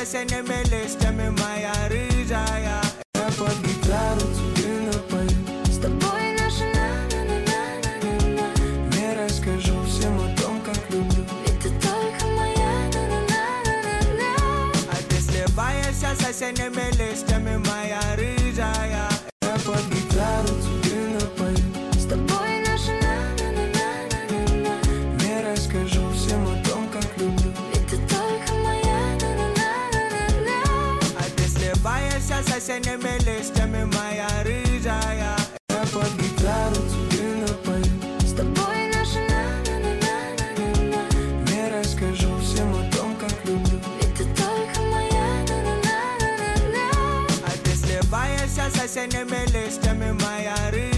соседними листьями моя рыжая. Я под гитару тебе напою. С тобой наша на-на-на-на-на-на. Не расскажу всем о том, как люблю. Ведь ты только моя на-на-на-на-на. А ты сливаешься соседними листьями моя рыжая. Я под гитару тебе напою. С тобой наша на-на-на-на-на-на. Не расскажу всем о том, как люблю. Ведь ты только моя на-на-на-на-на. А ты сливаешься соседними листьями моя рыжая. Я под гитару тебе напою. С тобой наша на-на-на-на-на-на. Не расскажу всем о том, как люблю. Ведь ты только моя на-на-на-на-на. А ты сливаешься соседними листьями моя рыжая.